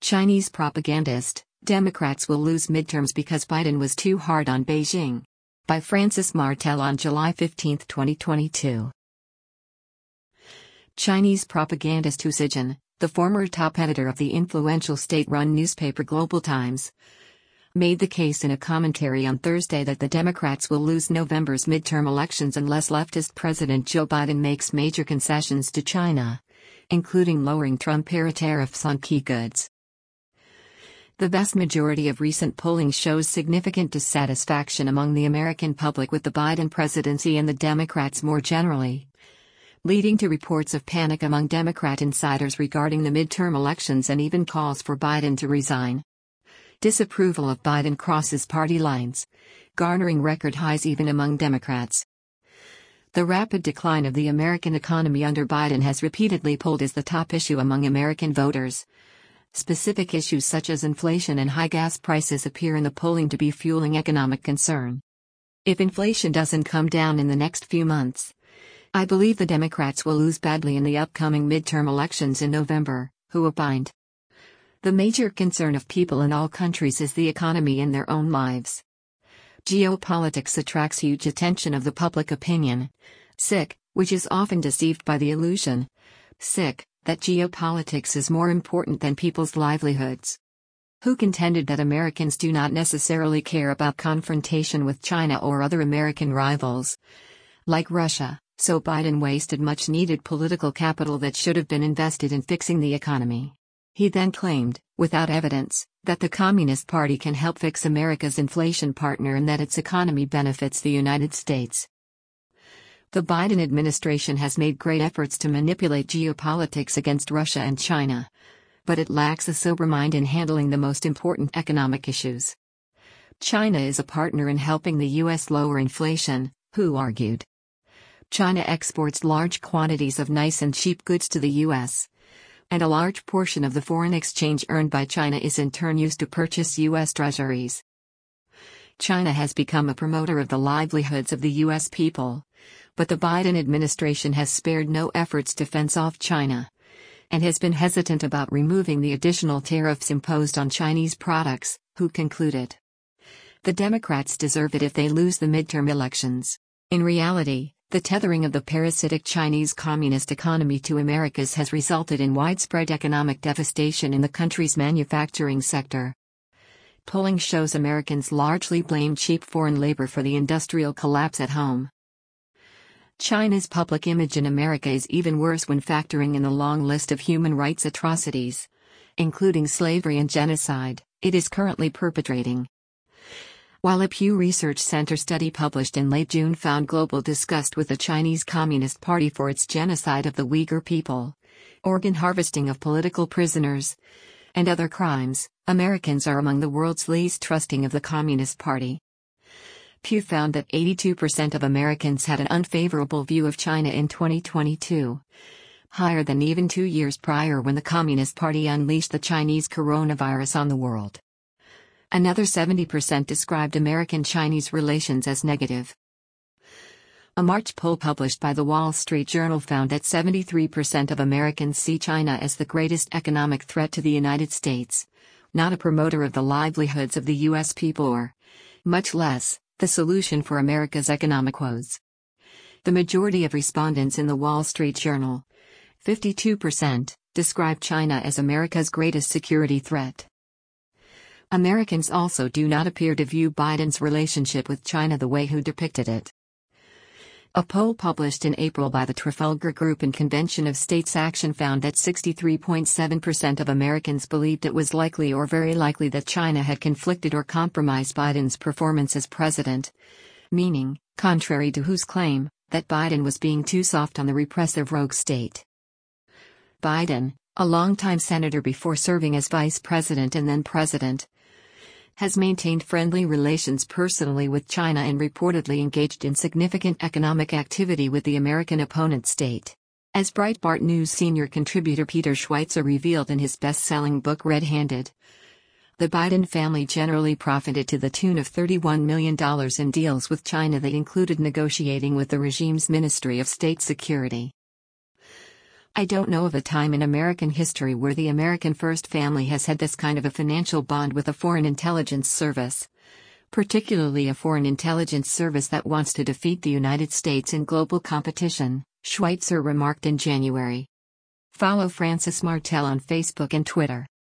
Chinese propagandist, Democrats will lose midterms because Biden was too hard on Beijing. By Francis Martel on July 15, 2022. Chinese propagandist Hu Xijin, the former top editor of the influential state-run newspaper Global Times, made the case in a commentary on Thursday that the Democrats will lose November's midterm elections unless leftist President Joe Biden makes major concessions to China, including lowering Trump-era tariffs on key goods. The vast majority of recent polling shows significant dissatisfaction among the American public with the Biden presidency and the Democrats more generally, leading to reports of panic among Democrat insiders regarding the midterm elections and even calls for Biden to resign. Disapproval of Biden crosses party lines, garnering record highs even among Democrats. The rapid decline of the American economy under Biden has repeatedly polled as the top issue among American voters. Specific issues such as inflation and high gas prices appear in the polling to be fueling economic concern. If inflation doesn't come down in the next few months, I believe the Democrats will lose badly in the upcoming midterm elections in November, Hu opined. The major concern of people in all countries is the economy in their own lives. Geopolitics attracts huge attention of the public opinion, which is often deceived by the illusion, that geopolitics is more important than people's livelihoods. Hu contended that Americans do not necessarily care about confrontation with China or other American rivals, like Russia, so Biden wasted much needed political capital that should have been invested in fixing the economy. He then claimed, without evidence, that the Communist Party can help fix America's inflation partner and that its economy benefits the United States. The Biden administration has made great efforts to manipulate geopolitics against Russia and China, but it lacks a sober mind in handling the most important economic issues. China is a partner in helping the U.S. lower inflation, Hu argued. China exports large quantities of nice and cheap goods to the U.S., and a large portion of the foreign exchange earned by China is in turn used to purchase U.S. treasuries. China has become a promoter of the livelihoods of the U.S. people, but the Biden administration has spared no efforts to fence off China, and has been hesitant about removing the additional tariffs imposed on Chinese products, Hu concluded. The Democrats deserve it if they lose the midterm elections. In reality, the tethering of the parasitic Chinese communist economy to America's has resulted in widespread economic devastation in the country's manufacturing sector. Polling shows Americans largely blame cheap foreign labor for the industrial collapse at home. China's public image in America is even worse when factoring in the long list of human rights atrocities, including slavery and genocide, it is currently perpetrating. While a Pew Research Center study published in late June found global disgust with the Chinese Communist Party for its genocide of the Uyghur people, organ harvesting of political prisoners, and other crimes, Americans are among the world's least trusting of the Communist Party. Pew found that 82% of Americans had an unfavorable view of China in 2022, higher than even 2 years prior when the Communist Party unleashed the Chinese coronavirus on the world. Another 70% described American-Chinese relations as negative. A March poll published by The Wall Street Journal found that 73% of Americans see China as the greatest economic threat to the United States, not a promoter of the livelihoods of the U.S. people or, much less, the solution for America's economic woes. The majority of respondents in The Wall Street Journal, 52%, describe China as America's greatest security threat. Americans also do not appear to view Biden's relationship with China the way Hu depicted it. A poll published in April by the Trafalgar Group and Convention of States Action found that 63.7% of Americans believed it was likely or very likely that China had conflicted or compromised Biden's performance as president, meaning, contrary to Hu's claim, that Biden was being too soft on the repressive rogue state. Biden, a longtime senator before serving as vice president and then president, has maintained friendly relations personally with China and reportedly engaged in significant economic activity with the American opponent state. As Breitbart News senior contributor Peter Schweitzer revealed in his best-selling book Red-Handed, the Biden family generally profited to the tune of $31 million in deals with China that included negotiating with the regime's Ministry of State Security. I don't know of a time in American history where the American First Family has had this kind of a financial bond with a foreign intelligence service. Particularly a foreign intelligence service that wants to defeat the United States in global competition, Schweitzer remarked in January. Follow Francis Martel on Facebook and Twitter.